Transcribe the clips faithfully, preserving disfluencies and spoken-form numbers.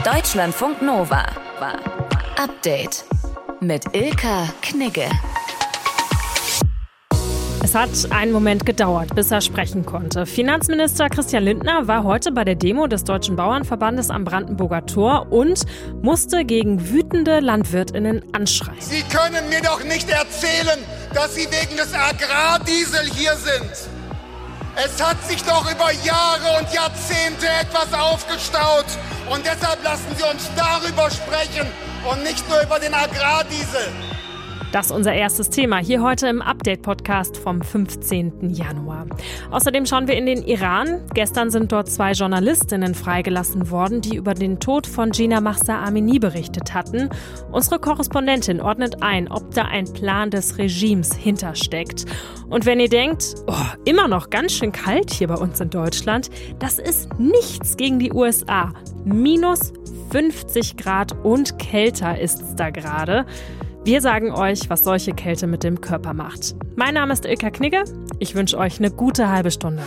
Deutschlandfunk Nova. Update mit Ilka Knigge. Es hat einen Moment gedauert, bis er sprechen konnte. Finanzminister Christian Lindner war heute bei der Demo des Deutschen Bauernverbandes am Brandenburger Tor und musste gegen wütende LandwirtInnen anschreien. Sie können mir doch nicht erzählen, dass Sie wegen des Agrardiesel hier sind. Es hat sich doch über Jahre und Jahrzehnte etwas aufgestaut. Und deshalb lassen Sie uns darüber sprechen und nicht nur über den Agrardiesel. Das ist unser erstes Thema hier heute im Update-Podcast vom fünfzehnten Januar. Außerdem schauen wir in den Iran. Gestern sind dort zwei Journalistinnen freigelassen worden, die über den Tod von Jina Mahsa Amini berichtet hatten. Unsere Korrespondentin ordnet ein, ob da ein Plan des Regimes hintersteckt. Und wenn ihr denkt, oh, immer noch ganz schön kalt hier bei uns in Deutschland, das ist nichts gegen die U S A. Minus fünfzig Grad und kälter ist es da gerade. Wir sagen euch, was solche Kälte mit dem Körper macht. Mein Name ist Ilka Knigge. Ich wünsche euch eine gute halbe Stunde.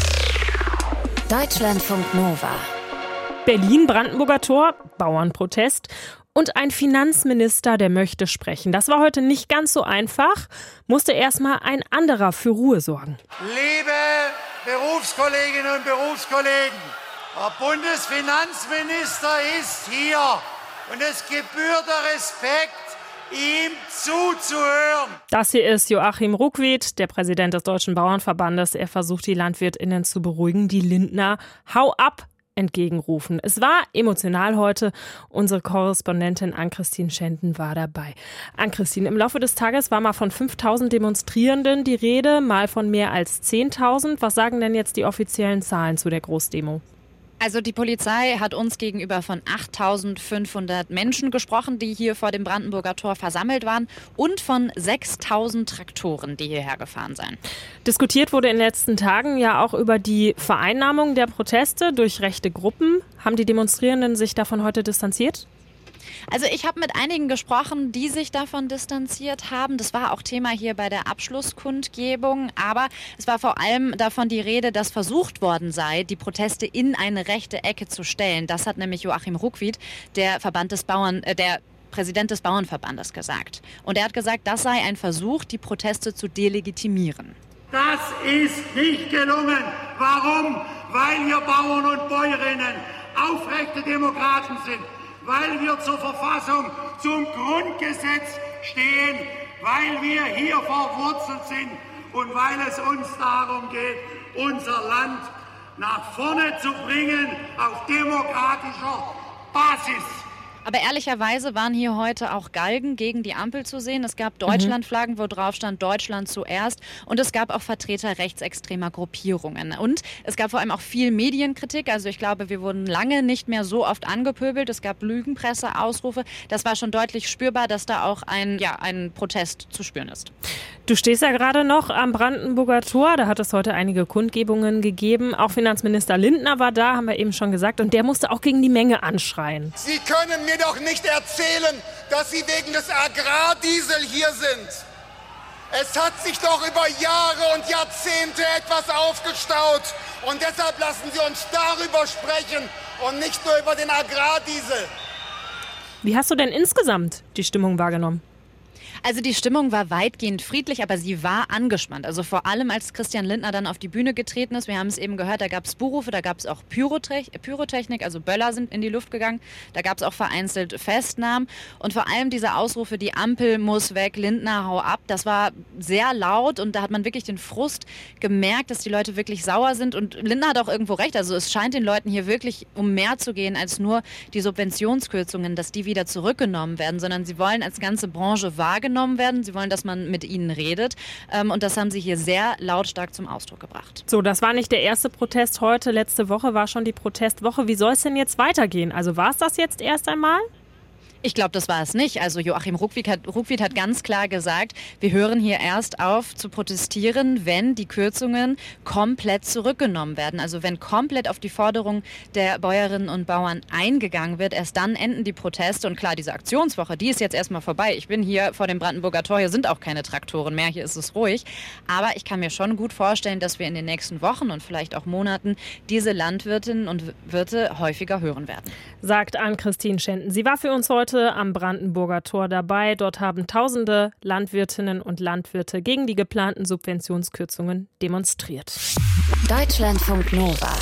Deutschlandfunk Nova. Berlin, Brandenburger Tor, Bauernprotest und ein Finanzminister, der möchte sprechen. Das war heute nicht ganz so einfach, musste erstmal ein anderer für Ruhe sorgen. Liebe Berufskolleginnen und Berufskollegen, der Bundesfinanzminister ist hier und es gebührt der Respekt, ihm zuzuhören. Das hier ist Joachim Ruckwied, der Präsident des Deutschen Bauernverbandes. Er versucht, die LandwirtInnen zu beruhigen, die Lindner Hau ab entgegenrufen. Es war emotional heute. Unsere Korrespondentin Ann-Christine Schenten war dabei. Ann-Christine, im Laufe des Tages war mal von fünftausend Demonstrierenden die Rede, mal von mehr als zehntausend. Was sagen denn jetzt die offiziellen Zahlen zu der Großdemo? Also die Polizei hat uns gegenüber von achttausendfünfhundert Menschen gesprochen, die hier vor dem Brandenburger Tor versammelt waren und von sechstausend Traktoren, die hierher gefahren seien. Diskutiert wurde in den letzten Tagen ja auch über die Vereinnahmung der Proteste durch rechte Gruppen. Haben die Demonstrierenden sich davon heute distanziert? Also ich habe mit einigen gesprochen, die sich davon distanziert haben. Das war auch Thema hier bei der Abschlusskundgebung. Aber es war vor allem davon die Rede, dass versucht worden sei, die Proteste in eine rechte Ecke zu stellen. Das hat nämlich Joachim Ruckwied, der Verband des Bauern, äh, der Präsident des Bauernverbandes, gesagt. Und er hat gesagt, das sei ein Versuch, die Proteste zu delegitimieren. Das ist nicht gelungen. Warum? Weil wir Bauern und Bäuerinnen aufrechte Demokraten sind. Weil wir zur Verfassung, zum Grundgesetz stehen, weil wir hier verwurzelt sind und weil es uns darum geht, unser Land nach vorne zu bringen auf demokratischer Basis. Aber ehrlicherweise waren hier heute auch Galgen gegen die Ampel zu sehen. Es gab Deutschlandflaggen, wo drauf stand Deutschland zuerst. Und es gab auch Vertreter rechtsextremer Gruppierungen. Und es gab vor allem auch viel Medienkritik. Also ich glaube, wir wurden lange nicht mehr so oft angepöbelt. Es gab Lügenpresseausrufe. Das war schon deutlich spürbar, dass da auch ein, ja, ein Protest zu spüren ist. Du stehst ja gerade noch am Brandenburger Tor. Da hat es heute einige Kundgebungen gegeben. Auch Finanzminister Lindner war da, haben wir eben schon gesagt. Und der musste auch gegen die Menge anschreien. Sie können mir doch nicht erzählen, dass Sie wegen des Agrardiesel hier sind. Es hat sich doch über Jahre und Jahrzehnte etwas aufgestaut. Und deshalb lassen Sie uns darüber sprechen und nicht nur über den Agrardiesel. Wie hast du denn insgesamt die Stimmung wahrgenommen? Also die Stimmung war weitgehend friedlich, aber sie war angespannt. Also vor allem, als Christian Lindner dann auf die Bühne getreten ist. Wir haben es eben gehört, da gab es Buhrufe, da gab es auch Pyrotech- Pyrotechnik, also Böller sind in die Luft gegangen. Da gab es auch vereinzelt Festnahmen. Und vor allem diese Ausrufe, die Ampel muss weg, Lindner, hau ab, das war sehr laut. Und da hat man wirklich den Frust gemerkt, dass die Leute wirklich sauer sind. Und Lindner hat auch irgendwo recht. Also es scheint den Leuten hier wirklich um mehr zu gehen als nur die Subventionskürzungen, dass die wieder zurückgenommen werden, sondern sie wollen als ganze Branche wahrgenommen werden. Sie wollen, dass man mit ihnen redet. Und das haben sie hier sehr lautstark zum Ausdruck gebracht. So, das war nicht der erste Protest heute. Letzte Woche war schon die Protestwoche. Wie soll es denn jetzt weitergehen? Also war es das jetzt erst einmal? Ich glaube, das war es nicht. Also Joachim Ruckwied hat, Ruckwied hat ganz klar gesagt, wir hören hier erst auf zu protestieren, wenn die Kürzungen komplett zurückgenommen werden. Also wenn komplett auf die Forderung der Bäuerinnen und Bauern eingegangen wird, erst dann enden die Proteste. Und klar, diese Aktionswoche, die ist jetzt erstmal vorbei. Ich bin hier vor dem Brandenburger Tor, hier sind auch keine Traktoren mehr, hier ist es ruhig. Aber ich kann mir schon gut vorstellen, dass wir in den nächsten Wochen und vielleicht auch Monaten diese Landwirtinnen und Wirte häufiger hören werden. Sagt Ann-Christine Schenten. Sie war für uns heute am Brandenburger Tor dabei. Dort haben tausende Landwirtinnen und Landwirte gegen die geplanten Subventionskürzungen demonstriert. Deutschlandfunk Nova.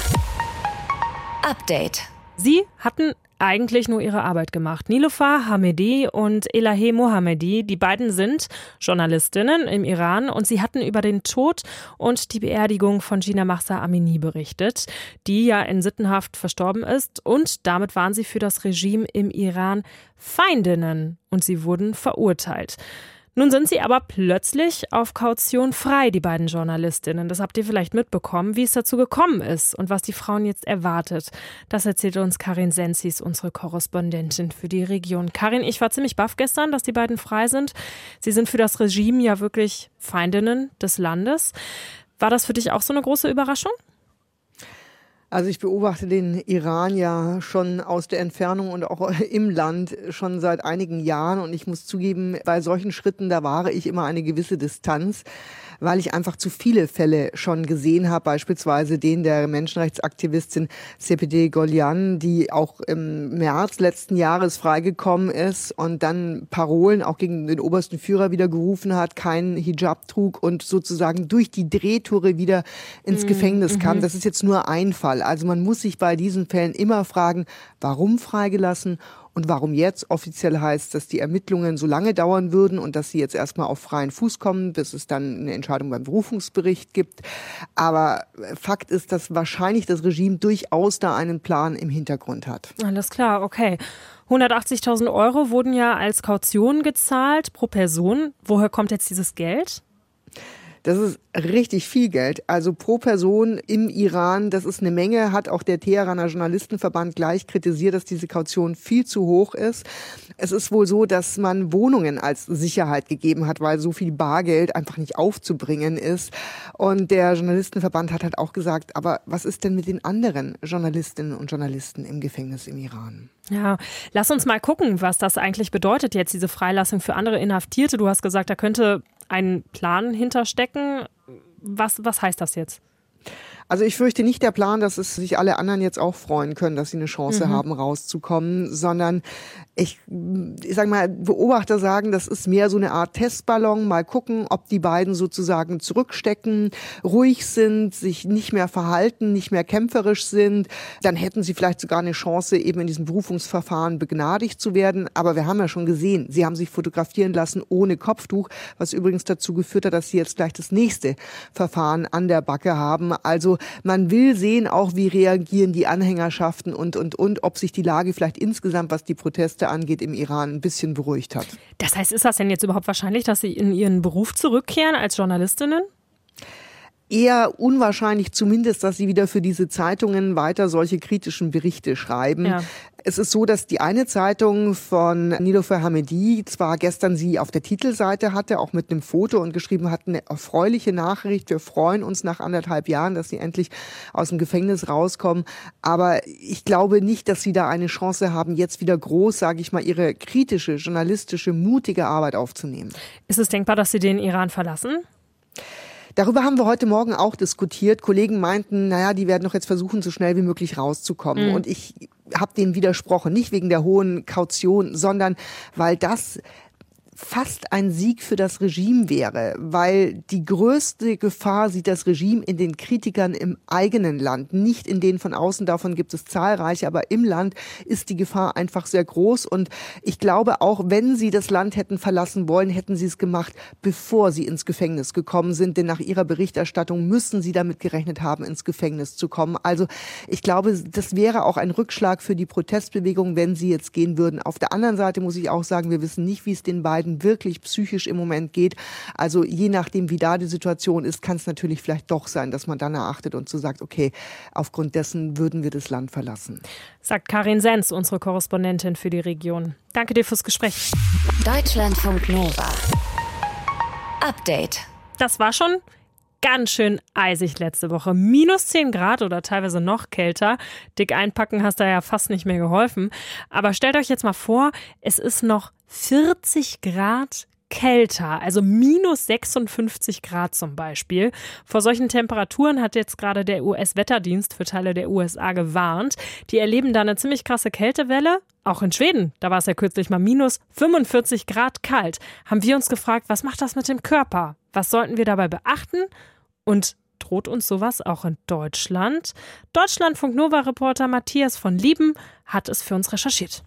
Update. Sie hatten eigentlich nur ihre Arbeit gemacht. Niloufar Hamedi und Elahe Mohammedi, die beiden sind Journalistinnen im Iran und sie hatten über den Tod und die Beerdigung von Jina Mahsa Amini berichtet, die ja in Sittenhaft verstorben ist, und damit waren sie für das Regime im Iran Feindinnen und sie wurden verurteilt. Nun sind sie aber plötzlich auf Kaution frei, die beiden Journalistinnen. Das habt ihr vielleicht mitbekommen, wie es dazu gekommen ist und was die Frauen jetzt erwartet. Das erzählt uns Karin Senzis, unsere Korrespondentin für die Region. Karin, ich war ziemlich baff gestern, dass die beiden frei sind. Sie sind für das Regime ja wirklich Feindinnen des Landes. War das für dich auch so eine große Überraschung? Also ich beobachte den Iran ja schon aus der Entfernung und auch im Land schon seit einigen Jahren. Und ich muss zugeben, bei solchen Schritten, da wahre ich immer eine gewisse Distanz, weil ich einfach zu viele Fälle schon gesehen habe, beispielsweise den der Menschenrechtsaktivistin Sepideh Gholian, die auch im März letzten Jahres freigekommen ist und dann Parolen auch gegen den obersten Führer wieder gerufen hat, keinen Hijab trug und sozusagen durch die Drehtore wieder ins mhm. Gefängnis kam. Das ist jetzt nur ein Fall. Also man muss sich bei diesen Fällen immer fragen, warum freigelassen? Und warum jetzt offiziell heißt, dass die Ermittlungen so lange dauern würden und dass sie jetzt erstmal auf freien Fuß kommen, bis es dann eine Entscheidung beim Berufungsbericht gibt. Aber Fakt ist, dass wahrscheinlich das Regime durchaus da einen Plan im Hintergrund hat. Alles klar, okay. hundertachtzigtausend Euro wurden ja als Kaution gezahlt pro Person. Woher kommt jetzt dieses Geld? Das ist richtig viel Geld. Also pro Person im Iran, das ist eine Menge, hat auch der Teheraner Journalistenverband gleich kritisiert, dass diese Kaution viel zu hoch ist. Es ist wohl so, dass man Wohnungen als Sicherheit gegeben hat, weil so viel Bargeld einfach nicht aufzubringen ist. Und der Journalistenverband hat halt auch gesagt, aber was ist denn mit den anderen Journalistinnen und Journalisten im Gefängnis im Iran? Ja, lass uns mal gucken, was das eigentlich bedeutet jetzt, diese Freilassung für andere Inhaftierte. Du hast gesagt, da könnte ein Plan hinterstecken. Was, was heißt das jetzt? Also ich fürchte nicht der Plan, dass es sich alle anderen jetzt auch freuen können, dass sie eine Chance mhm. haben, rauszukommen, sondern ich, ich sag mal, Beobachter sagen, das ist mehr so eine Art Testballon. Mal gucken, ob die beiden sozusagen zurückstecken, ruhig sind, sich nicht mehr verhalten, nicht mehr kämpferisch sind. Dann hätten sie vielleicht sogar eine Chance, eben in diesem Berufungsverfahren begnadigt zu werden. Aber wir haben ja schon gesehen, sie haben sich fotografieren lassen ohne Kopftuch, was übrigens dazu geführt hat, dass sie jetzt gleich das nächste Verfahren an der Backe haben. Also man will sehen, auch wie reagieren die Anhängerschaften und, und, und, ob sich die Lage vielleicht insgesamt, was die Proteste angeht, im Iran ein bisschen beruhigt hat. Das heißt, ist das denn jetzt überhaupt wahrscheinlich, dass Sie in Ihren Beruf zurückkehren als Journalistinnen? Eher unwahrscheinlich zumindest, dass sie wieder für diese Zeitungen weiter solche kritischen Berichte schreiben. Ja. Es ist so, dass die eine Zeitung von Niloufar Hamedi zwar gestern sie auf der Titelseite hatte, auch mit einem Foto und geschrieben hat, eine erfreuliche Nachricht. Wir freuen uns nach anderthalb Jahren, dass sie endlich aus dem Gefängnis rauskommen. Aber ich glaube nicht, dass sie da eine Chance haben, jetzt wieder groß, sage ich mal, ihre kritische, journalistische, mutige Arbeit aufzunehmen. Ist es denkbar, dass sie den Iran verlassen? Darüber haben wir heute Morgen auch diskutiert. Kollegen meinten, naja, die werden doch jetzt versuchen, so schnell wie möglich rauszukommen. Mhm. Und ich habe denen widersprochen, nicht wegen der hohen Kaution, sondern weil das fast ein Sieg für das Regime wäre, weil die größte Gefahr sieht das Regime in den Kritikern im eigenen Land, nicht in denen von außen, davon gibt es zahlreiche, aber im Land ist die Gefahr einfach sehr groß und ich glaube auch, wenn sie das Land hätten verlassen wollen, hätten sie es gemacht, bevor sie ins Gefängnis gekommen sind, denn nach ihrer Berichterstattung müssen sie damit gerechnet haben, ins Gefängnis zu kommen. Also ich glaube, das wäre auch ein Rückschlag für die Protestbewegung, wenn sie jetzt gehen würden. Auf der anderen Seite muss ich auch sagen, wir wissen nicht, wie es den beiden beiden wirklich psychisch im Moment geht. Also je nachdem, wie da die Situation ist, kann es natürlich vielleicht doch sein, dass man dann erachtet und so sagt, okay, aufgrund dessen würden wir das Land verlassen. Sagt Karin Senz, unsere Korrespondentin für die Region. Danke dir fürs Gespräch. Deutschlandfunk Nova. Update. Das war schon ganz schön eisig letzte Woche. Minus zehn Grad oder teilweise noch kälter. Dick einpacken hast da ja fast nicht mehr geholfen. Aber stellt euch jetzt mal vor, es ist noch vierzig Grad kälter, also minus sechsundfünfzig Grad zum Beispiel. Vor solchen Temperaturen hat jetzt gerade der U S-Wetterdienst für Teile der U S A gewarnt. Die erleben da eine ziemlich krasse Kältewelle. Auch in Schweden, da war es ja kürzlich mal minus fünfundvierzig Grad kalt. Haben wir uns gefragt, was macht das mit dem Körper? Was sollten wir dabei beachten? Und droht uns sowas auch in Deutschland? Deutschlandfunk Nova-Reporter Matthias von Lieben hat es für uns recherchiert.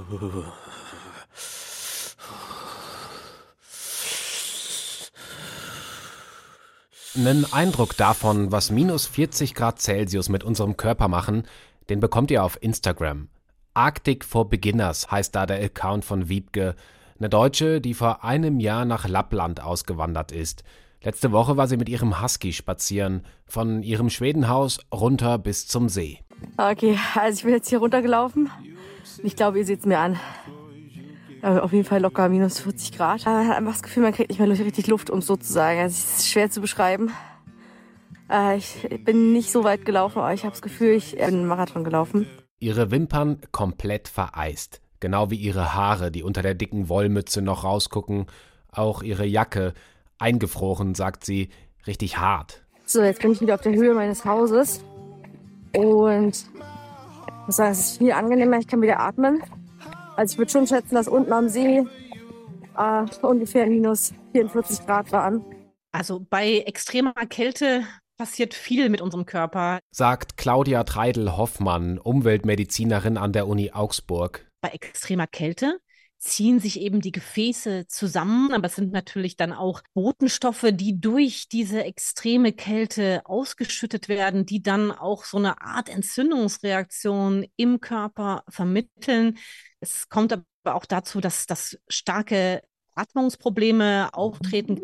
Einen Eindruck davon, was minus vierzig Grad Celsius mit unserem Körper machen, den bekommt ihr auf Instagram. Arctic for Beginners heißt da der Account von Wiebke, eine Deutsche, die vor einem Jahr nach Lappland ausgewandert ist. Letzte Woche war sie mit ihrem Husky spazieren, von ihrem Schwedenhaus runter bis zum See. Okay, also ich bin jetzt hier runtergelaufen. Ich glaube, ihr seht es mir an. Aber auf jeden Fall locker minus vierzig Grad. Man hat einfach das Gefühl, man kriegt nicht mehr richtig Luft, um es so zu sagen. Also es ist schwer zu beschreiben. Ich bin nicht so weit gelaufen, aber ich habe das Gefühl, ich bin einen Marathon gelaufen. Ihre Wimpern komplett vereist. Genau wie ihre Haare, die unter der dicken Wollmütze noch rausgucken. Auch ihre Jacke, eingefroren, sagt sie, richtig hart. So, jetzt bin ich wieder auf der Höhe meines Hauses. Und ich muss sagen, es ist viel angenehmer, ich kann wieder atmen. Also ich würde schon schätzen, dass unten am See äh, ungefähr minus vierundvierzig Grad waren. Also bei extremer Kälte passiert viel mit unserem Körper. Sagt Claudia Treidel-Hoffmann, Umweltmedizinerin an der Uni Augsburg. Bei extremer Kälte ziehen sich eben die Gefäße zusammen, aber es sind natürlich dann auch Botenstoffe, die durch diese extreme Kälte ausgeschüttet werden, die dann auch so eine Art Entzündungsreaktion im Körper vermitteln. Es kommt aber auch dazu, dass, dass starke Atmungsprobleme auftreten.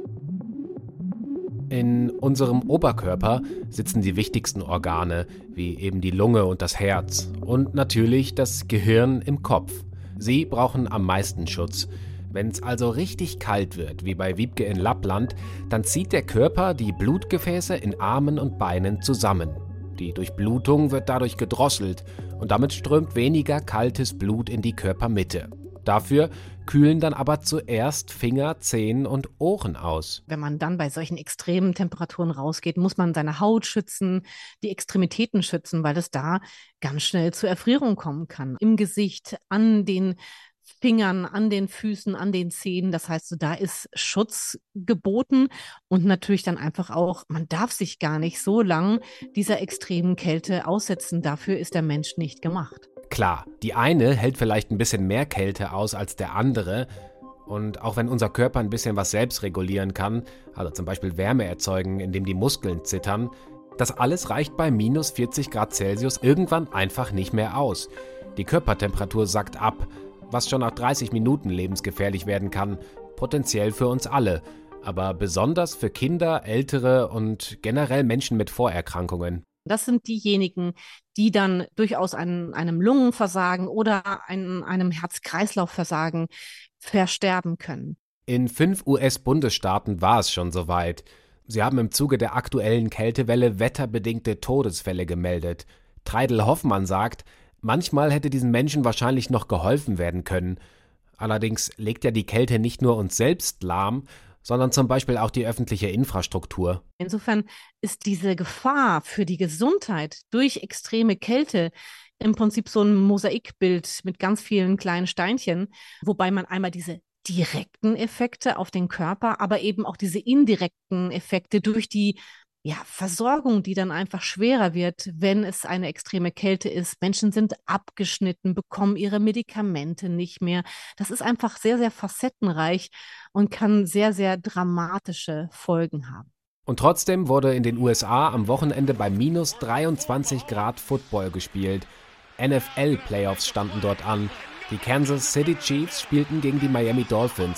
In unserem Oberkörper sitzen die wichtigsten Organe, wie eben die Lunge und das Herz und natürlich das Gehirn im Kopf. Sie brauchen am meisten Schutz. Wenn es also richtig kalt wird, wie bei Wiebke in Lappland, dann zieht der Körper die Blutgefäße in Armen und Beinen zusammen. Die Durchblutung wird dadurch gedrosselt und damit strömt weniger kaltes Blut in die Körpermitte. Dafür kühlen dann aber zuerst Finger, Zehen und Ohren aus. Wenn man dann bei solchen extremen Temperaturen rausgeht, muss man seine Haut schützen, die Extremitäten schützen, weil es da ganz schnell zu Erfrierung kommen kann. Im Gesicht, an den Fingern, an den Füßen, an den Zehen. Das heißt, so, da ist Schutz geboten und natürlich dann einfach auch, man darf sich gar nicht so lang dieser extremen Kälte aussetzen. Dafür ist der Mensch nicht gemacht. Klar, die eine hält vielleicht ein bisschen mehr Kälte aus als der andere. Und auch wenn unser Körper ein bisschen was selbst regulieren kann, also zum Beispiel Wärme erzeugen, indem die Muskeln zittern, das alles reicht bei minus vierzig Grad Celsius irgendwann einfach nicht mehr aus. Die Körpertemperatur sackt ab, was schon nach dreißig Minuten lebensgefährlich werden kann, potenziell für uns alle, aber besonders für Kinder, Ältere und generell Menschen mit Vorerkrankungen. Das sind diejenigen, die dann durchaus an einem Lungenversagen oder ein, einem Herz-Kreislauf-Versagen versterben können. In fünf U S-Bundesstaaten war es schon soweit. Sie haben im Zuge der aktuellen Kältewelle wetterbedingte Todesfälle gemeldet. Treidel-Hoffmann sagt, manchmal hätte diesen Menschen wahrscheinlich noch geholfen werden können. Allerdings legt ja die Kälte nicht nur uns selbst lahm, sondern zum Beispiel auch die öffentliche Infrastruktur. Insofern ist diese Gefahr für die Gesundheit durch extreme Kälte im Prinzip so ein Mosaikbild mit ganz vielen kleinen Steinchen, wobei man einmal diese direkten Effekte auf den Körper, aber eben auch diese indirekten Effekte durch die ja, Versorgung, die dann einfach schwerer wird, wenn es eine extreme Kälte ist. Menschen sind abgeschnitten, bekommen ihre Medikamente nicht mehr. Das ist einfach sehr, sehr facettenreich und kann sehr, sehr dramatische Folgen haben. Und trotzdem wurde in den U S A am Wochenende bei minus dreiundzwanzig Grad Football gespielt. N F L-Playoffs standen dort an. Die Kansas City Chiefs spielten gegen die Miami Dolphins.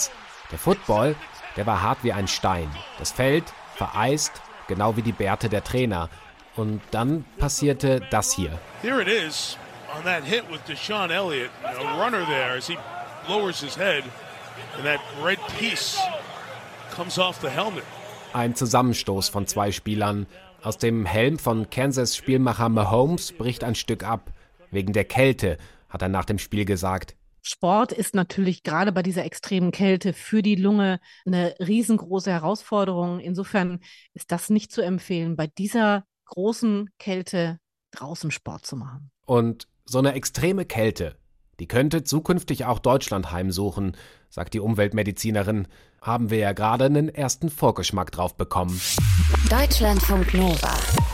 Der Football, der war hart wie ein Stein. Das Feld vereist, genau wie die Bärte der Trainer. Und dann passierte das hier. Here it is on that hit with Deshaun Elliott. A runner there as he lowers his head and that red piece comes off the helmet. Ein Zusammenstoß von zwei Spielern. Aus dem Helm von Kansas-Spielmacher Mahomes bricht ein Stück ab. Wegen der Kälte, hat er nach dem Spiel gesagt. Sport ist natürlich gerade bei dieser extremen Kälte für die Lunge eine riesengroße Herausforderung. Insofern ist das nicht zu empfehlen, bei dieser großen Kälte draußen Sport zu machen. Und so eine extreme Kälte, die könnte zukünftig auch Deutschland heimsuchen, sagt die Umweltmedizinerin. Haben wir ja gerade einen ersten Vorgeschmack drauf bekommen. Deutschlandfunk Nova.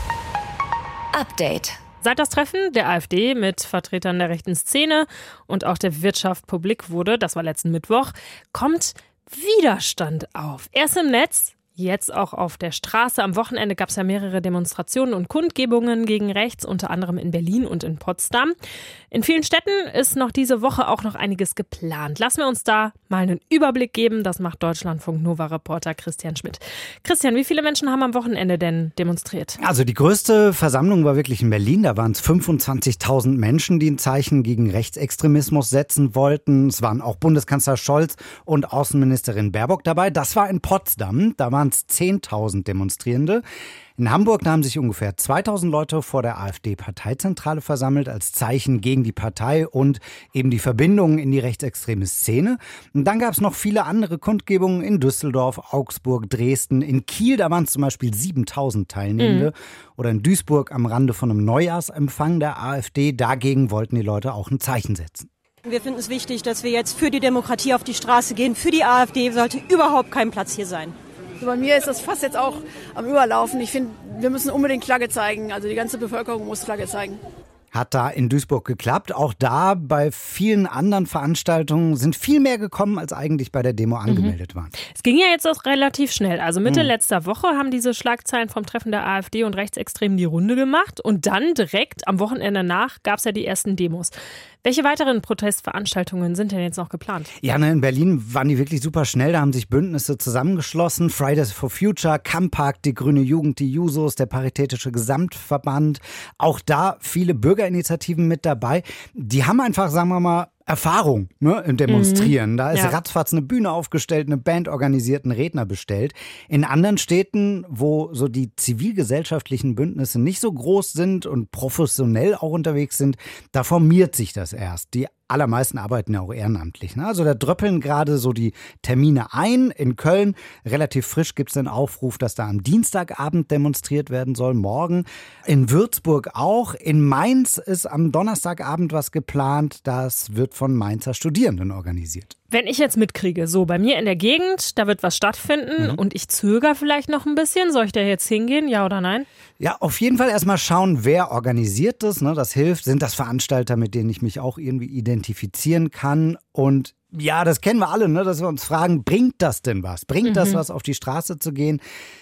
Update. Seit das Treffen der AfD mit Vertretern der rechten Szene und auch der Wirtschaft publik wurde, das war letzten Mittwoch, kommt Widerstand auf. Erst im Netz, jetzt auch auf der Straße. Am Wochenende gab es ja mehrere Demonstrationen und Kundgebungen gegen rechts, unter anderem in Berlin und in Potsdam. In vielen Städten ist noch diese Woche auch noch einiges geplant. Lassen wir uns da mal einen Überblick geben. Das macht Deutschlandfunk Nova-Reporter Christian Schmidt. Christian, wie viele Menschen haben am Wochenende denn demonstriert? Also die größte Versammlung war wirklich in Berlin. Da waren es fünfundzwanzigtausend Menschen, die ein Zeichen gegen Rechtsextremismus setzen wollten. Es waren auch Bundeskanzler Scholz und Außenministerin Baerbock dabei. Das war in Potsdam. Da waren es zehntausend Demonstrierende. In Hamburg da haben sich ungefähr zweitausend Leute vor der AfD-Parteizentrale versammelt als Zeichen gegen die Partei und eben die Verbindungen in die rechtsextreme Szene. Und dann gab es noch viele andere Kundgebungen in Düsseldorf, Augsburg, Dresden. In Kiel, da waren es zum Beispiel siebentausend Teilnehmende. Mhm. Oder in Duisburg am Rande von einem Neujahrsempfang der AfD. Dagegen wollten die Leute auch ein Zeichen setzen. Wir finden es wichtig, dass wir jetzt für die Demokratie auf die Straße gehen. Für die AfD sollte überhaupt kein Platz hier sein. Bei mir ist das Fass jetzt auch am Überlaufen. Ich finde, wir müssen unbedingt Flagge zeigen. Also die ganze Bevölkerung muss Flagge zeigen. Hat da in Duisburg geklappt. Auch da bei vielen anderen Veranstaltungen sind viel mehr gekommen, als eigentlich bei der Demo angemeldet mhm. waren. Es ging ja jetzt auch relativ schnell. Also Mitte mhm. letzter Woche haben diese Schlagzeilen vom Treffen der AfD und Rechtsextremen die Runde gemacht. Und dann direkt am Wochenende nach gab es ja die ersten Demos. Welche weiteren Protestveranstaltungen sind denn jetzt noch geplant? Ja, ne, in Berlin waren die wirklich super schnell. Da haben sich Bündnisse zusammengeschlossen. Fridays for Future, Campakt, die Grüne Jugend, die Jusos, der Paritätische Gesamtverband. Auch da viele Bürgerinitiativen mit dabei. Die haben einfach, sagen wir mal, Erfahrung ne, im Demonstrieren. Mhm. Da ist ja. ratzfatz eine Bühne aufgestellt, eine Band organisiert, einen Redner bestellt. In anderen Städten, wo so die zivilgesellschaftlichen Bündnisse nicht so groß sind und professionell auch unterwegs sind, da formiert sich das erst. Die allermeisten arbeiten ja auch ehrenamtlich. Ne? Also da dröppeln gerade so die Termine ein. In Köln, relativ frisch, gibt es den Aufruf, dass da am Dienstagabend demonstriert werden soll, morgen. In Würzburg auch. In Mainz ist am Donnerstagabend was geplant. Das wird von Mainzer Studierenden organisiert. Wenn ich jetzt mitkriege, so bei mir in der Gegend, da wird was stattfinden mhm. und ich zögere vielleicht noch ein bisschen, soll ich da jetzt hingehen, ja oder nein? Ja, auf jeden Fall erstmal schauen, wer organisiert das, ne? Das hilft. Sind das Veranstalter, mit denen ich mich auch irgendwie identifizieren kann? Und ja, das kennen wir alle, ne? Dass wir uns fragen, bringt das denn was? Bringt mhm. das was, auf die Straße zu gehen?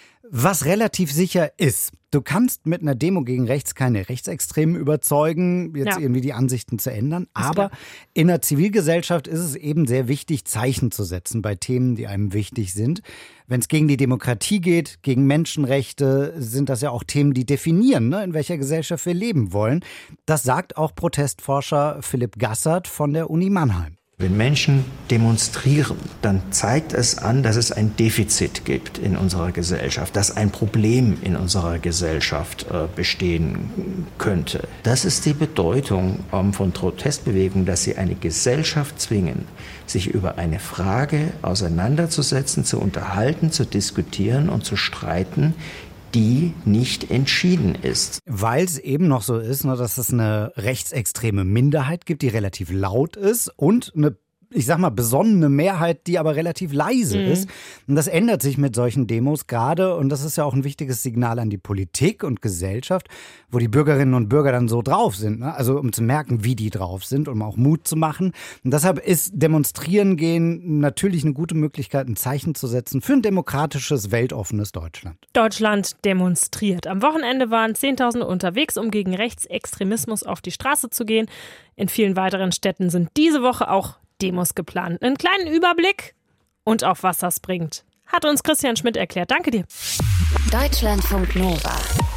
Was relativ sicher ist, du kannst mit einer Demo gegen rechts keine Rechtsextremen überzeugen, jetzt ja. irgendwie die Ansichten zu ändern. Aber in der Zivilgesellschaft ist es eben sehr wichtig, Zeichen zu setzen bei Themen, die einem wichtig sind. Wenn es gegen die Demokratie geht, gegen Menschenrechte, sind das ja auch Themen, die definieren, ne, in welcher Gesellschaft wir leben wollen. Das sagt auch Protestforscher Philipp Gassert von der Uni Mannheim. Wenn Menschen demonstrieren, dann zeigt es an, dass es ein Defizit gibt in unserer Gesellschaft, dass ein Problem in unserer Gesellschaft äh, bestehen könnte. Das ist die Bedeutung ähm, von Protestbewegungen, dass sie eine Gesellschaft zwingen, sich über eine Frage auseinanderzusetzen, zu unterhalten, zu diskutieren und zu streiten, die nicht entschieden ist. Weil es eben noch so ist, ne, dass es eine rechtsextreme Minderheit gibt, die relativ laut ist und eine, ich sag mal, besonnene Mehrheit, die aber relativ leise mhm. ist. Und das ändert sich mit solchen Demos gerade. Und das ist ja auch ein wichtiges Signal an die Politik und Gesellschaft, wo die Bürgerinnen und Bürger dann so drauf sind. Ne? Also um zu merken, wie die drauf sind, um auch Mut zu machen. Und deshalb ist Demonstrieren gehen natürlich eine gute Möglichkeit, ein Zeichen zu setzen für ein demokratisches, weltoffenes Deutschland. Deutschland demonstriert. Am Wochenende waren Zehntausende unterwegs, um gegen Rechtsextremismus auf die Straße zu gehen. In vielen weiteren Städten sind diese Woche auch Demos geplant. Einen kleinen Überblick und auf was das bringt. Hat uns Christian Schmidt erklärt. Danke dir. Deutschlandfunk Nova.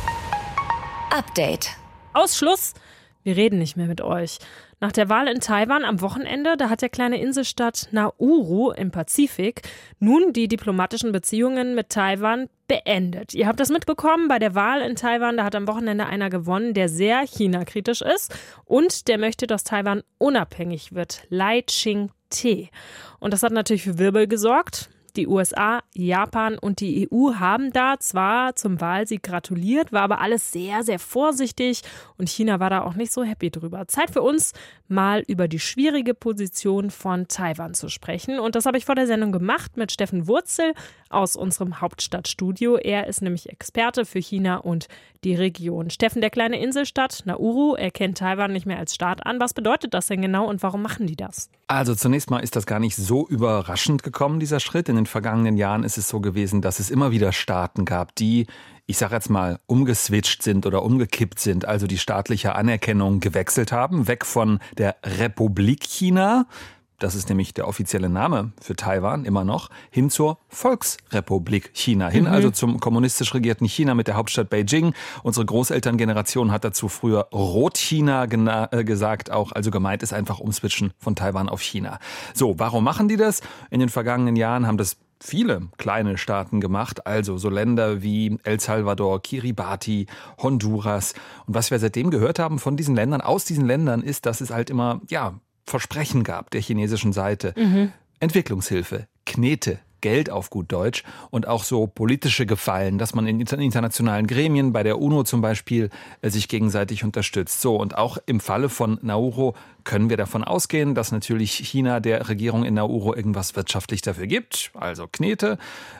Update. Ausschluss. Wir reden nicht mehr mit euch. Nach der Wahl in Taiwan am Wochenende, da hat der kleine Inselstaat Nauru im Pazifik nun die diplomatischen Beziehungen mit Taiwan beendet. Ihr habt das mitbekommen, bei der Wahl in Taiwan, da hat am Wochenende einer gewonnen, der sehr China-kritisch ist und der möchte, dass Taiwan unabhängig wird. Lai Ching-te. Und das hat natürlich für Wirbel gesorgt. Die U S A, Japan und die E U haben da zwar zum Wahlsieg gratuliert, war aber alles sehr, sehr vorsichtig und China war da auch nicht so happy drüber. Zeit für uns, mal über die schwierige Position von Taiwan zu sprechen. Und das habe ich vor der Sendung gemacht mit Steffen Wurzel aus unserem Hauptstadtstudio. Er ist nämlich Experte für China und die Region. Steffen, der kleine Inselstaat Nauru erkennt Taiwan nicht mehr als Staat an. Was bedeutet das denn genau und warum machen die das? Also zunächst mal ist das gar nicht so überraschend gekommen, dieser Schritt. In den vergangenen Jahren ist es so gewesen, dass es immer wieder Staaten gab, die, ich sage jetzt mal, umgeswitcht sind oder umgekippt sind, also die staatliche Anerkennung gewechselt haben, weg von der Republik China, das ist nämlich der offizielle Name für Taiwan immer noch, hin zur Volksrepublik China, hin mhm. also zum kommunistisch regierten China mit der Hauptstadt Beijing. Unsere Großelterngeneration hat dazu früher Rot-China gena- äh, gesagt, auch also gemeint ist einfach Umswitchen von Taiwan auf China. So, warum machen die das? In den vergangenen Jahren haben das viele kleine Staaten gemacht, also so Länder wie El Salvador, Kiribati, Honduras. Und was wir seitdem gehört haben von diesen Ländern, aus diesen Ländern, ist, dass es halt immer, ja, Versprechen gab der chinesischen Seite. Mhm. Entwicklungshilfe, Knete, Geld auf gut Deutsch und auch so politische Gefallen, dass man in internationalen Gremien, bei der UNO zum Beispiel, sich gegenseitig unterstützt. So, und auch im Falle von Nauru können wir davon ausgehen, dass natürlich China der Regierung in Nauru irgendwas wirtschaftlich dafür gibt, also Knete.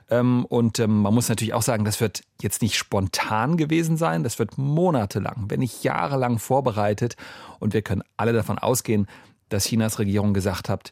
Und man muss natürlich auch sagen, das wird jetzt nicht spontan gewesen sein, das wird monatelang, wenn nicht jahrelang vorbereitet. Und wir können alle davon ausgehen, dass Chinas Regierung gesagt hat,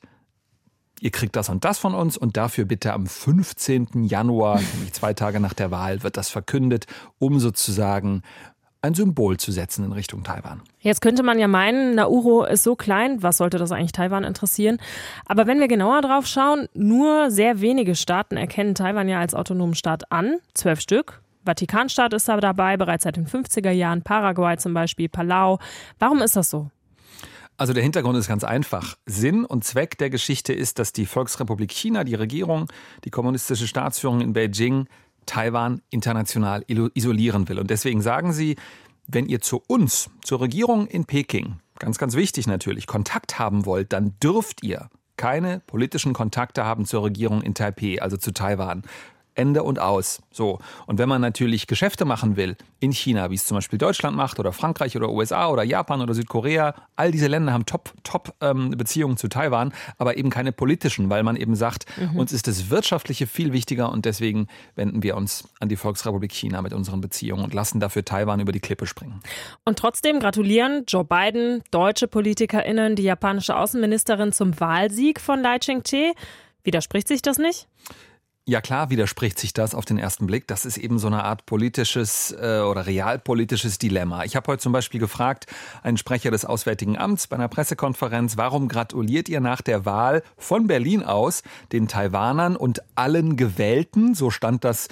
ihr kriegt das und das von uns und dafür bitte am fünfzehnten Januar, zwei Tage nach der Wahl, wird das verkündet, um sozusagen ein Symbol zu setzen in Richtung Taiwan. Jetzt könnte man ja meinen, Nauru ist so klein, was sollte das eigentlich Taiwan interessieren? Aber wenn wir genauer drauf schauen, nur sehr wenige Staaten erkennen Taiwan ja als autonomen Staat an, zwölf Stück. Vatikanstaat ist da dabei, bereits seit den fünfziger Jahren, Paraguay zum Beispiel, Palau. Warum ist das so? Also der Hintergrund ist ganz einfach. Sinn und Zweck der Geschichte ist, dass die Volksrepublik China, die Regierung, die kommunistische Staatsführung in Beijing, Taiwan international isolieren will. Und deswegen sagen sie, wenn ihr zu uns, zur Regierung in Peking, ganz, ganz wichtig natürlich, Kontakt haben wollt, dann dürft ihr keine politischen Kontakte haben zur Regierung in Taipei, also zu Taiwan. Ende und aus. So. Und wenn man natürlich Geschäfte machen will in China, wie es zum Beispiel Deutschland macht oder Frankreich oder U S A oder Japan oder Südkorea, all diese Länder haben top, top ähm, Beziehungen zu Taiwan, aber eben keine politischen, weil man eben sagt, mhm. uns ist das Wirtschaftliche viel wichtiger und deswegen wenden wir uns an die Volksrepublik China mit unseren Beziehungen und lassen dafür Taiwan über die Klippe springen. Und trotzdem gratulieren Joe Biden, deutsche PolitikerInnen, die japanische Außenministerin zum Wahlsieg von Lai Ching-te. Widerspricht sich das nicht? Ja klar, widerspricht sich das auf den ersten Blick. Das ist eben so eine Art politisches äh, oder realpolitisches Dilemma. Ich habe heute zum Beispiel gefragt, einen Sprecher des Auswärtigen Amts bei einer Pressekonferenz, warum gratuliert ihr nach der Wahl von Berlin aus den Taiwanern und allen Gewählten? So stand das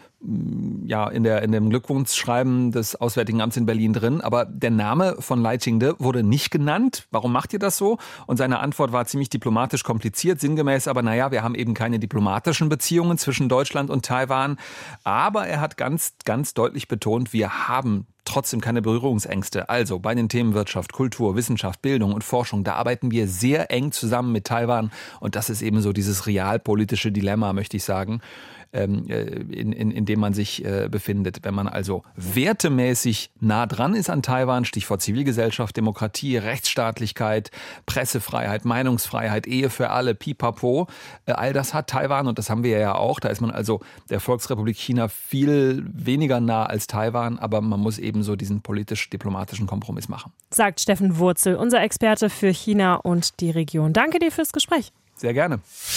ja in der in dem Glückwunschschreiben des Auswärtigen Amts in Berlin drin, aber der Name von Lai Ching-te wurde nicht genannt. Warum macht ihr das so? Und seine Antwort war ziemlich diplomatisch kompliziert, sinngemäß, aber naja, wir haben eben keine diplomatischen Beziehungen zwischen Deutschland und Taiwan. Aber er hat ganz, ganz deutlich betont, wir haben trotzdem keine Berührungsängste. Also bei den Themen Wirtschaft, Kultur, Wissenschaft, Bildung und Forschung, da arbeiten wir sehr eng zusammen mit Taiwan. Und das ist eben so dieses realpolitische Dilemma, möchte ich sagen, in, in, in dem man sich äh, befindet. Wenn man also wertemäßig nah dran ist an Taiwan, Stichwort Zivilgesellschaft, Demokratie, Rechtsstaatlichkeit, Pressefreiheit, Meinungsfreiheit, Ehe für alle, Pipapo, äh, all das hat Taiwan und das haben wir ja auch. Da ist man also der Volksrepublik China viel weniger nah als Taiwan, aber man muss eben so diesen politisch-diplomatischen Kompromiss machen. Sagt Steffen Wurzel, unser Experte für China und die Region. Danke dir fürs Gespräch. Sehr gerne.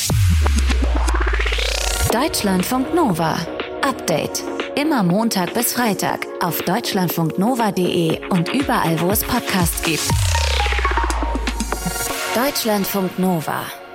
Deutschlandfunk Nova. Update. Immer Montag bis Freitag auf deutschlandfunknova punkt de und überall, wo es Podcasts gibt. Deutschlandfunk Nova.